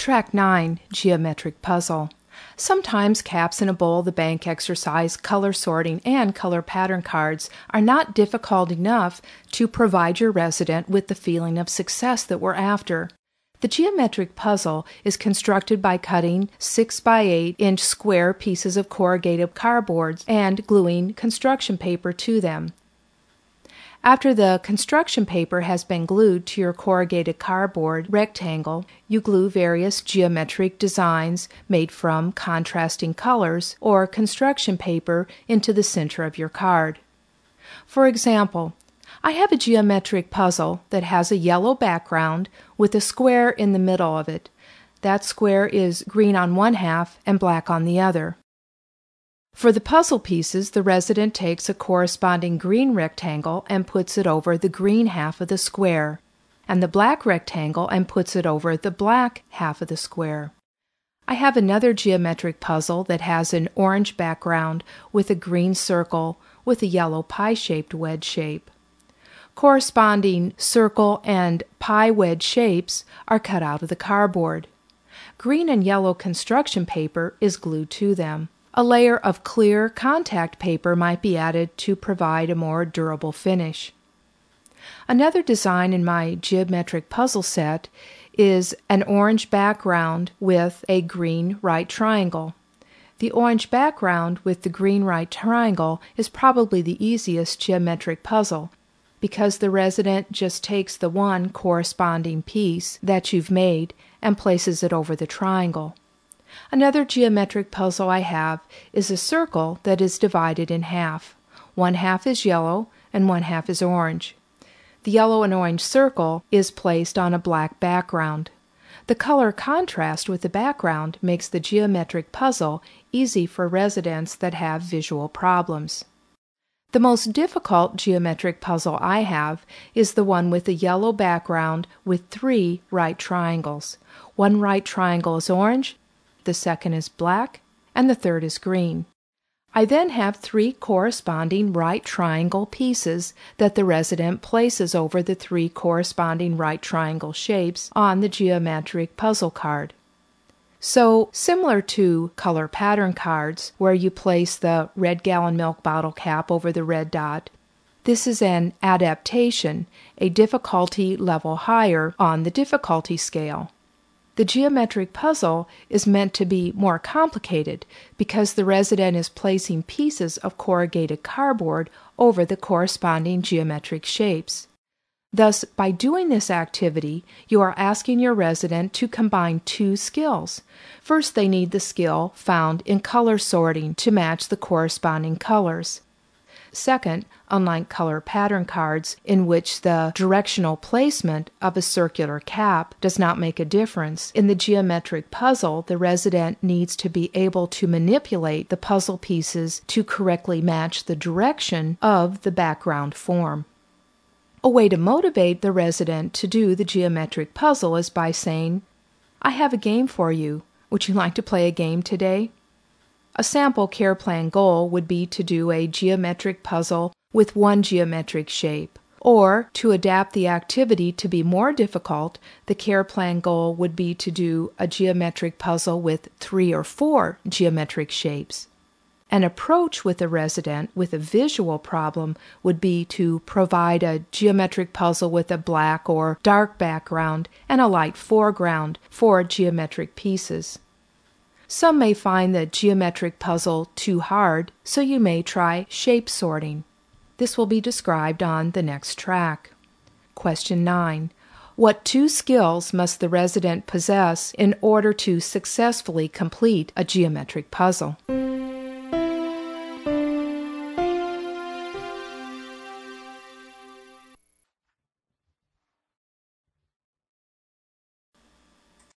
Track 9, Geometric Puzzle. Sometimes caps in a bowl of the bank exercise, color sorting, and color pattern cards are not difficult enough to provide your resident with the feeling of success that we're after. The geometric puzzle is constructed by cutting 6 by 8 inch square pieces of corrugated cardboard and gluing construction paper to them. After the construction paper has been glued to your corrugated cardboard rectangle, you glue various geometric designs made from contrasting colors or construction paper into the center of your card. For example, I have a geometric puzzle that has a yellow background with a square in the middle of it. That square is green on one half and black on the other. For the puzzle pieces, the resident takes a corresponding green rectangle and puts it over the green half of the square, and the black rectangle and puts it over the black half of the square. I have another geometric puzzle that has an orange background with a green circle with a yellow pie-shaped wedge shape. Corresponding circle and pie wedge shapes are cut out of the cardboard. Green and yellow construction paper is glued to them. A layer of clear contact paper might be added to provide a more durable finish. Another design in my geometric puzzle set is an orange background with a green right triangle. The orange background with the green right triangle is probably the easiest geometric puzzle because the resident just takes the one corresponding piece that you've made and places it over the triangle. Another geometric puzzle I have is a circle that is divided in half. One half is yellow and one half is orange. The yellow and orange circle is placed on a black background. The color contrast with the background makes the geometric puzzle easy for residents that have visual problems. The most difficult geometric puzzle I have is the one with a yellow background with 3 right triangles. One right triangle is orange, the second is black, and the third is green. I then have 3 corresponding right triangle pieces that the resident places over the 3 corresponding right triangle shapes on the geometric puzzle card. So, similar to color pattern cards, where you place the red gallon milk bottle cap over the red dot, this is an adaptation, a difficulty level higher on the difficulty scale. The geometric puzzle is meant to be more complicated because the resident is placing pieces of corrugated cardboard over the corresponding geometric shapes. Thus, by doing this activity, you are asking your resident to combine 2 skills. First, they need the skill found in color sorting to match the corresponding colors. Second, unlike color pattern cards in which the directional placement of a circular cap does not make a difference, in the geometric puzzle the resident needs to be able to manipulate the puzzle pieces to correctly match the direction of the background form. A way to motivate the resident to do the geometric puzzle is by saying, "I have a game for you. Would you like to play a game today?" A sample care plan goal would be to do a geometric puzzle with 1 geometric shape, or to adapt the activity to be more difficult, the care plan goal would be to do a geometric puzzle with 3 or 4 geometric shapes. An approach with a resident with a visual problem would be to provide a geometric puzzle with a black or dark background and a light foreground for geometric pieces. Some may find the geometric puzzle too hard, so you may try shape sorting. This will be described on the next track. Question 9. What 2 skills must the resident possess in order to successfully complete a geometric puzzle?